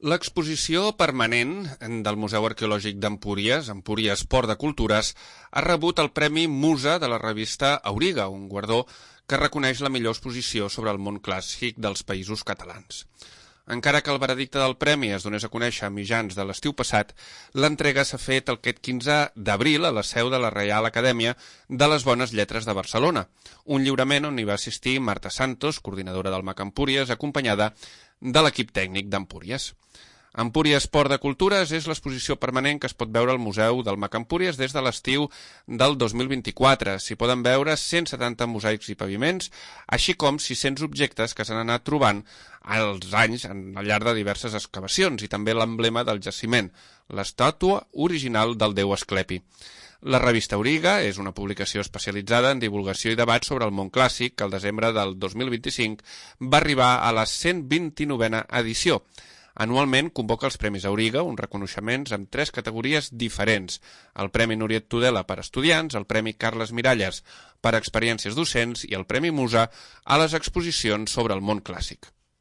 L'exposició permanent del Museu Arqueològic d'Empúries, Empúries Port de Cultures, ha rebut el Premi Musa de la revista Auriga, un guardó que reconeix la millor exposició sobre el món clàssic dels Països Catalans. Encara que el veredicte del premi es donés a conèixer a mitjans de l'estiu passat, l'entrega s'ha fet aquest 15 d'abril a la seu de la Reial Acadèmia de les Bones Lletres de Barcelona, un lliurament on hi va assistir Marta Santos, coordinadora del MAC Empúries, acompanyada de l'equip tècnic d'Empúries. Empúries Port de Cultures és l'exposició permanent que es pot veure al Museu del MAC Empúries des de l'estiu del 2024. S'hi poden veure 170 mosaics i paviments, així com 600 objectes que s'han anat trobant als anys al llarg de diverses excavacions i també l'emblema del jaciment, l'estàtua original del déu Asclepi. La revista Auriga és una publicació especialitzada en divulgació i debat sobre el món clàssic que el desembre del 2025 va arribar a la 129a edició. Anualment convoca els Premis Auriga, uns reconeixements amb 3 categories diferents. El Premi Núria Tudela per estudiants, el Premi Carles Miralles per experiències docents i el Premi Musa a les exposicions sobre el món clàssic.